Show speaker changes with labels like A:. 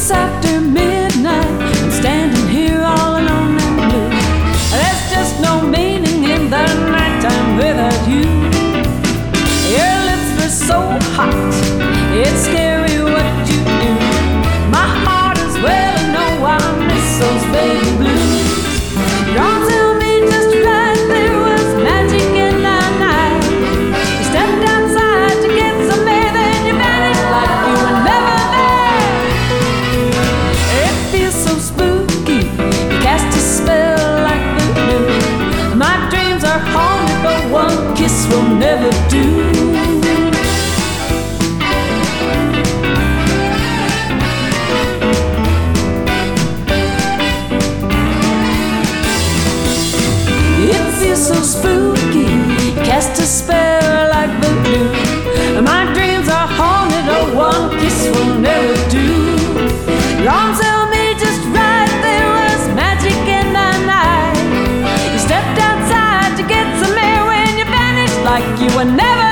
A: It's after midnight, I'm standing here all alone and blue. There's just no meaning in the nighttime without you. Your lips were so hot, it's scary what you do. My heart is well, and no, I miss those baby blues. Don't tell me just right, there was magic in the night. You stepped outside to get some air, then you vanished like you were never there. It feels so spooky, you cast a spell like voodoo. My dreams are haunted, but one kiss will never do. So spooky, cast a spell like voodoo. My dreams are haunted, oh, one kiss will never do. Don't tell me just right, there was magic in the night. You stepped outside to get some air when you vanished like you were never